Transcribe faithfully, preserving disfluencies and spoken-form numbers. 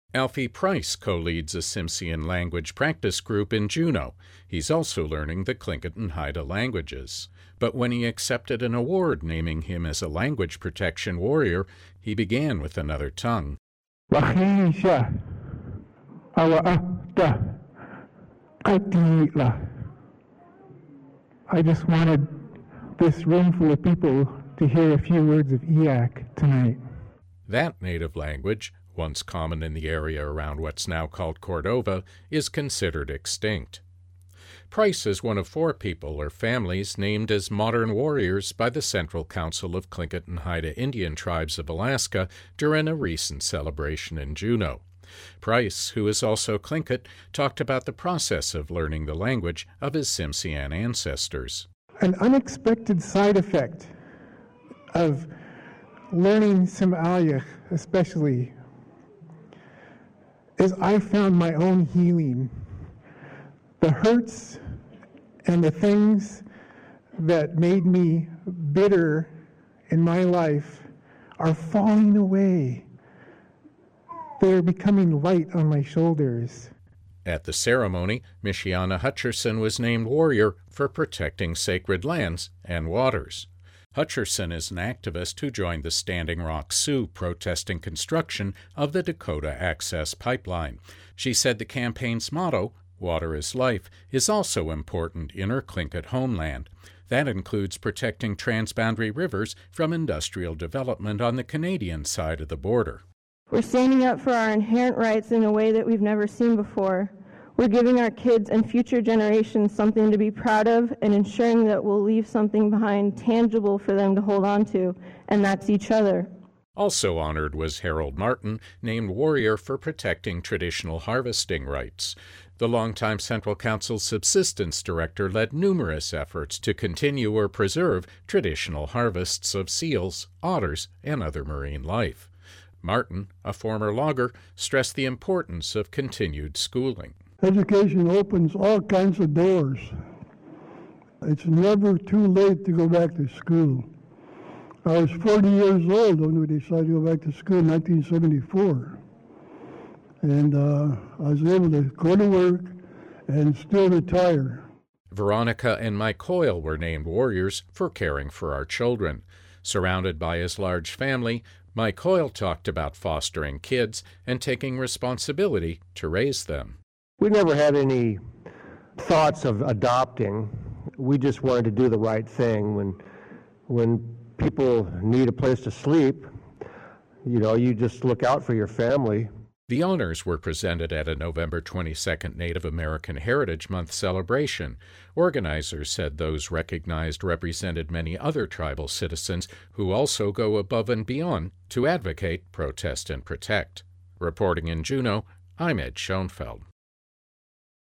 Alfie Price co-leads a Tsimshian language practice group in Juneau. He's also learning the Tlingit and Haida languages. But when he accepted an award naming him as a language protection warrior, he began with another tongue. I just wanted this room full of people to hear a few words of Eyak tonight. That native language, once common in the area around what's now called Cordova, is considered extinct. Price is one of four people or families named as modern warriors by the Central Council of Tlingit and Haida Indian Tribes of Alaska during a recent celebration in Juneau. Price, who is also Tlingit, talked about the process of learning the language of his Tsimshian ancestors. An unexpected side effect of learning Tsimaliaq especially is I found my own healing. The hurts and the things that made me bitter in my life are falling away. They're becoming light on my shoulders. At the ceremony, Michiana Hutcherson was named warrior for protecting sacred lands and waters. Hutcherson is an activist who joined the Standing Rock Sioux protesting construction of the Dakota Access Pipeline. She said the campaign's motto, "Water is life," is also important in her Tlingit homeland. That includes protecting transboundary rivers from industrial development on the Canadian side of the border. We're standing up for our inherent rights in a way that we've never seen before. We're giving our kids and future generations something to be proud of and ensuring that we'll leave something behind tangible for them to hold on to, and that's each other. Also honored was Harold Martin, named warrior for protecting traditional harvesting rights. The longtime Central Council subsistence director led numerous efforts to continue or preserve traditional harvests of seals, otters, and other marine life. Martin, a former logger, stressed the importance of continued schooling. Education opens all kinds of doors. It's never too late to go back to school. I was forty years old when we decided to go back to school in nineteen seventy-four. And uh, I was able to go to work and still retire. Veronica and Mike Coyle were named warriors for caring for our children. Surrounded by his large family, Mike Coyle talked about fostering kids and taking responsibility to raise them. We never had any thoughts of adopting. We just wanted to do the right thing. When, when people need a place to sleep, you know, you just look out for your family. The honors were presented at a November twenty-second Native American Heritage Month celebration. Organizers said those recognized represented many other tribal citizens who also go above and beyond to advocate, protest, and protect. Reporting in Juneau, I'm Ed Schoenfeld.